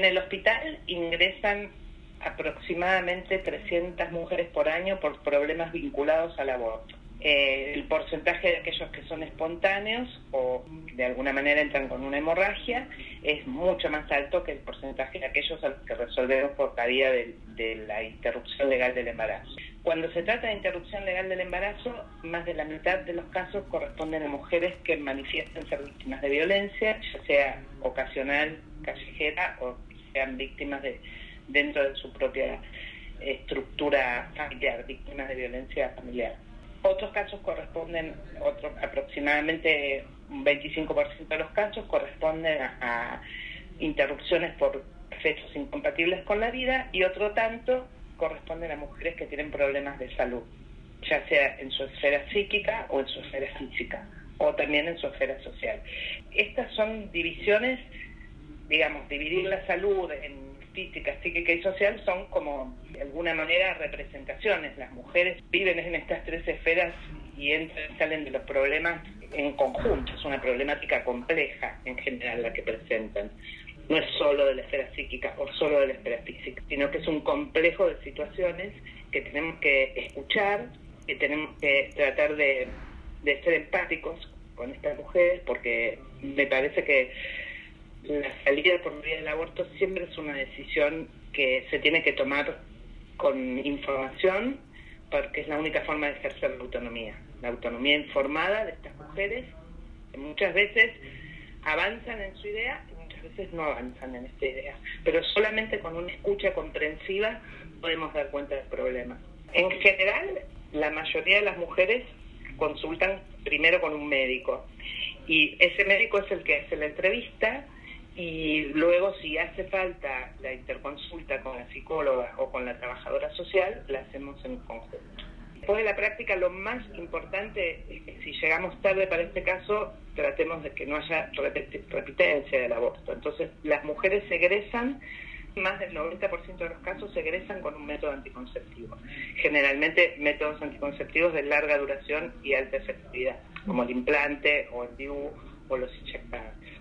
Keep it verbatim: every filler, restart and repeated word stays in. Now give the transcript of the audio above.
En el hospital ingresan aproximadamente trescientas mujeres por año por problemas vinculados al aborto. Eh, el porcentaje de aquellos que son espontáneos o de alguna manera entran con una hemorragia es mucho más alto que el porcentaje de aquellos a los que resolvemos por la vía de, de la interrupción legal del embarazo. Cuando se trata de interrupción legal del embarazo, más de la mitad de los casos corresponden a mujeres que manifiestan ser víctimas de violencia, ya sea ocasional, callejera, o sean víctimas de dentro de su propia estructura familiar, víctimas de violencia familiar. Otros casos corresponden, otro, aproximadamente un veinticinco por ciento de los casos corresponden a, a interrupciones por fechos incompatibles con la vida, y otro tanto corresponden a mujeres que tienen problemas de salud, ya sea en su esfera psíquica o en su esfera física, o también en su esfera social. Estas son divisiones, digamos, dividir la salud en física, psíquica y social son como, de alguna manera, representaciones. Las mujeres viven en estas tres esferas y entran y salen de los problemas en conjunto. Es una problemática compleja en general la que presentan. No es solo de la esfera psíquica o solo de la esfera física, sino que es un complejo de situaciones que tenemos que escuchar, que tenemos que tratar de, de ser empáticos con estas mujeres, porque me parece que la salida por vía del aborto siempre es una decisión que se tiene que tomar con información, porque es la única forma de ejercer la autonomía. La autonomía informada de estas mujeres, que muchas veces avanzan en su idea y muchas veces no avanzan en esta idea. Pero solamente con una escucha comprensiva podemos dar cuenta del problema. En general, la mayoría de las mujeres consultan primero con un médico, y ese médico es el que hace la entrevista, y luego, si hace falta la interconsulta con la psicóloga o con la trabajadora social, la hacemos en conjunto. Después de la práctica, lo más importante es que si llegamos tarde para este caso, tratemos de que no haya repitencia del aborto. Entonces, las mujeres se egresan, más del noventa por ciento de los casos se egresan con un método anticonceptivo. Generalmente métodos anticonceptivos de larga duración y alta efectividad, como el implante o el D I U o los inyectables.